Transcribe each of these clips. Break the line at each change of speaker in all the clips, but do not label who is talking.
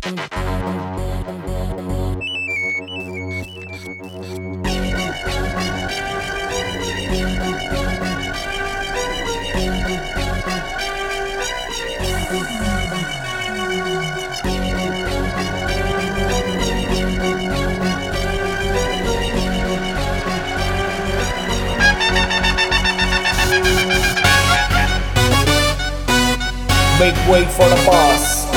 Make way for the boss.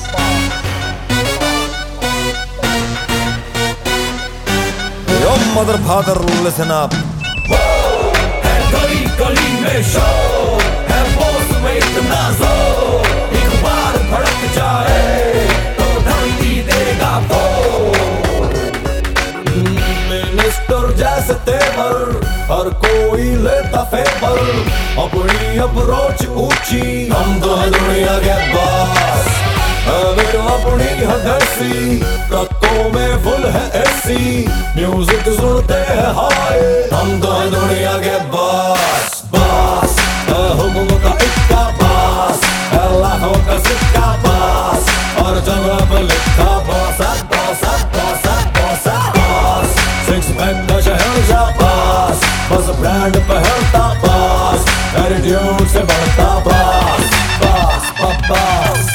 Yo mother father, listen up.
है गली गली में शोर, है बॉस में इतना जोर, एक बार भड़क जाए तो धरती देगा फोड़। मिनिस्टर जैसे तेवर हर कोई लेता फेवर, अपनी अप्रोच ऊंची, हम तो है दुनिया के बॉस। बेटो अपनी हदसी, ट्रकों में फुल है एसी, म्यूजिक सुनते हैं हाय, हम तो है दुनिया के बॉस। बॉस हुक्म का इक्का बॉस, लाखों का सिक्का बॉस, और जगह पर लिखा boss boss boss boss boss. Six pack का शहंशाह बॉस, बस ब्रांड पहनता बॉस, एटीट्यूड से बढ़ता बॉस बॉस बॉस।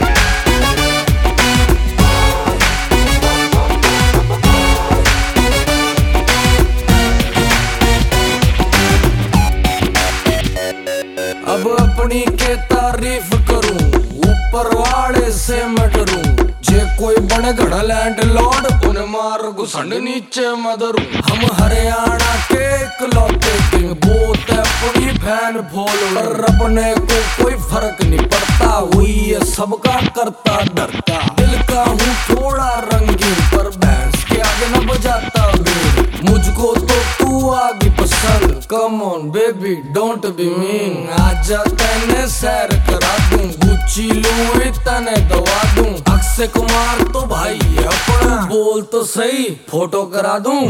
अब अपनी के तारीफ करूं, ऊपर वाले से मैं डरूं, जे कोई बने घड़ा लैंड लॉर्ड उन्हें मार घुसंड नीचे मदरू। हम हरियाणा के इकलौते किंग, बोत अपनी फैन फॉलोअर, अपने को कोई फर्क नहीं पड़ता, हुई है सबका करता डरता। दिल का हूँ थोड़ा रंगीन, पर बैंड्स के आगे न बजाता बीन, मुझको तो तू आगे पसंद, come on baby don't be mean. आजा तने सैर करा दूं, गुच्ची लूं तने दवा दूं, अक्षय कुमार तो भाई है अपना, बोल तो सही फोटो करा दूं।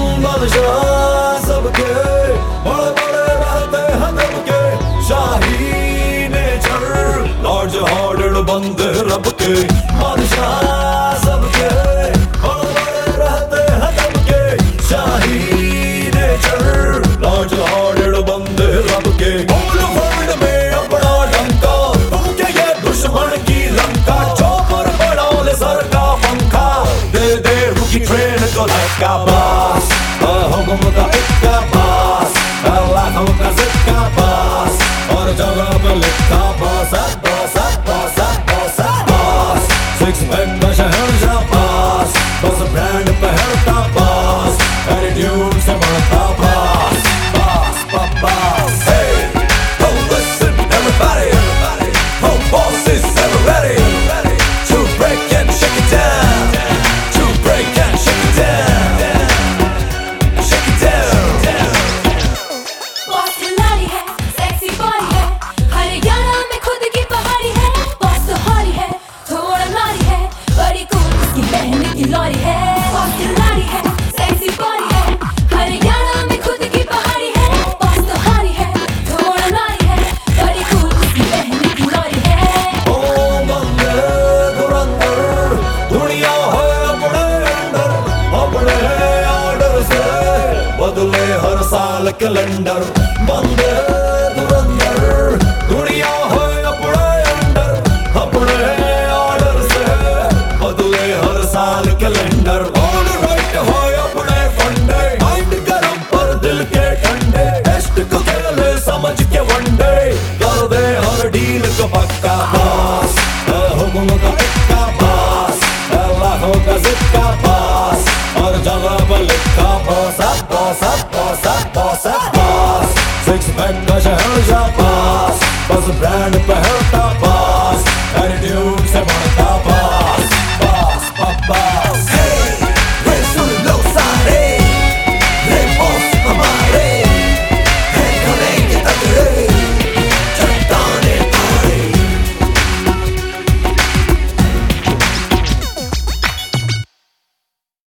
बादशाह सबके बड़े बड़े रहते हैं दब के, शाही नेचर लॉर्ड हार्डेड बंदे रब के। बादशाह सबके बड़े बड़े रहते हैं दब के, शाही नेचर लॉर्ड हार्डेड बंदे रब के। होल वर्ल्ड में अपना डंका, तुम क्या ये दुश्मन की लंका, चौपर बढ़ा ले सर का पंखा, दे दे रुकी ट्रेन को धक्का। बॉस हुक्म का इक्का बॉस, लाखों का सिक्का बॉस, और जगह पे लिखा boss boss boss boss boss. Six pack का शहंशाह बॉस, बस ब्रांड पहनता बॉस, एटीट्यूड से बढ़ता boss boss boss. Hey, oh listen everybody, oh boss is ever ready to break and shake it down, to break and shake it down, shake it down।
Boss खिलाड़ी है, sexy body है, हरियाणा में खुद की पहाड़ी है, बॉस तो हारी है, थोड़ा नारी है, बड़ी कूल उसकी बहन की लॉरी है। बॉस खिलाड़ी है, सेक्सी बॉडी है, हरियाणा में खुद की पहाड़ी है, बॉस तो हारी है, थोड़ा नारी है, बड़ी कूल उसकी बहन की लॉरी है।
ओ बंदे धुरंधर, दुनिया है अपने अंदर, अपने ऑर्डर से बदले हर साल कैलेंडर। बंदे धुरंधर, दुनिया है अपने अंदर, अपने ऑर्डर से बदले हर साल कैलेंडर। ऑल राइट है अपने फंडे, माइंड गरम पर दिल के ठंडे, टेस्ट को खेले समझ के वनडे, कर दे हर डील को पक्का। बॉस हुक्म का इक्का बॉस, लाखों का सिक्का बॉस, और जगह पर लिखा boss boss boss boss boss. Six pack का शहंशाह बॉस, बस ब्रांड पहनता बॉस, एटीट्यूड से